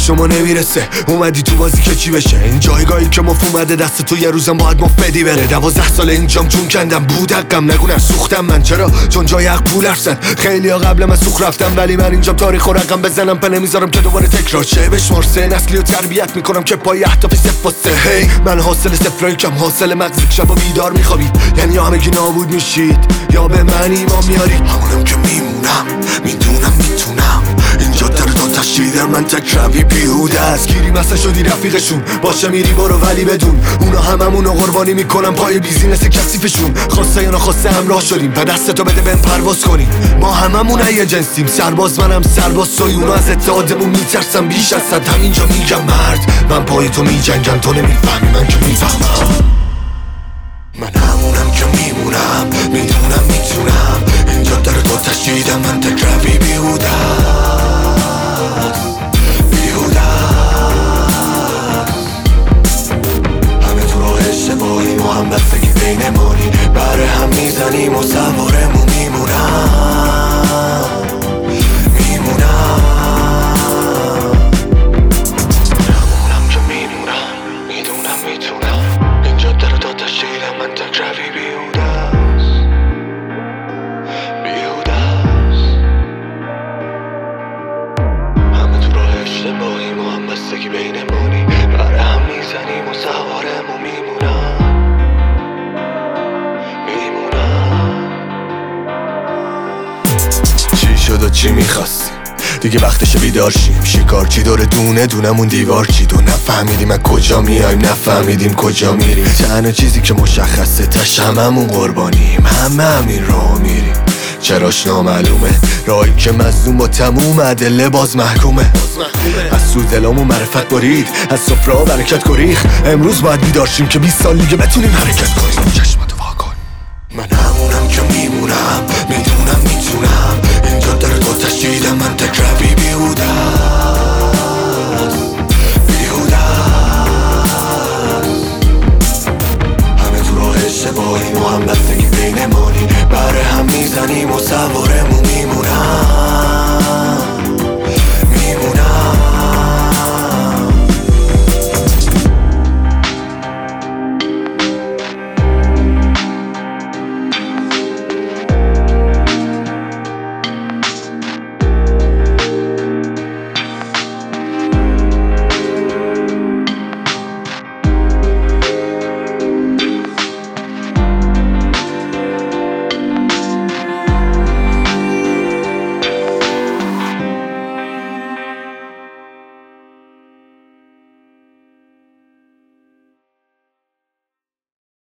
شما نمیرسه. اومدی تو بازی که چی بشه؟ این جایگاهی که مف اومده دست تو یه روزم باید مف بدی بره. 12 سال اینجام جون کندم بودقم نگونم سوختم من. چرا؟ چون جای حق پول هستن. خیلی ها قبل من سوخ رفتم ولی من اینجام تاریخ و رقم بزنم پا نمیذارم که دوباره تکرار شه. بشمار سه نسلی و تربیت میکنم که پای اهداف صفر و سه. هی من حاصل صفرای کم حاصل مغزی شبا بیدار میخوابید. یعنی یا همگی نابود میشید یا به من ایمان میارید. همونم که میمونم میدونم میتونم. اینجا در دو تشدید من تکروی بیهوده است. گیری مثلا شدی رفیقشون باشه میری برو ولی بدون اونا هممونو قربانی میکنم پای بیزینس کثیفشون. خواسته یا نخواسته همراه شدیم و دستتو بده بهم پرواز کنیم. ما هممون یه جنسیم سرباز منم سرباز توی. اونا از اتحادمون میترسم بیش از صد. همینجا میگم مرد من پای تو میجنگم تو نمیفهمی من که میفهمم. من همونم که میمونم میدونم میتونم. اینجا در دو تشدیدم من تکروی بیهوده همه تو راه اشتباهیم و هم بستگی بینمونی. بره هم میزنیم و سوارمون میمونم همونم که میمونم میدونم میتونم. اینجا در دو تشدیدم من تکروی بیهوده اشتباهیم و هم بستگی بینمونی. بره هم میزنیم و سوارمون میمونم چی شد و چی میخواستی؟ دیگه وقتشه بیدار شیم. شکار چی داره دونه دونمون دیوار چید و نفهمیدیم از کجا میایم نفهمیدیم کجا میریم. تنها چیزی که مشخصه تش هممون قربانیم. همه همین راه میریم چراش نامعلومه. راهی که مظلوم با تموم ادله باز محکومه. از سود دلامو معرفت برید از سفره برکت گریخ. امروز باید بیدار شیم که 20 سال دیگه بتونیم حرکت کنیم.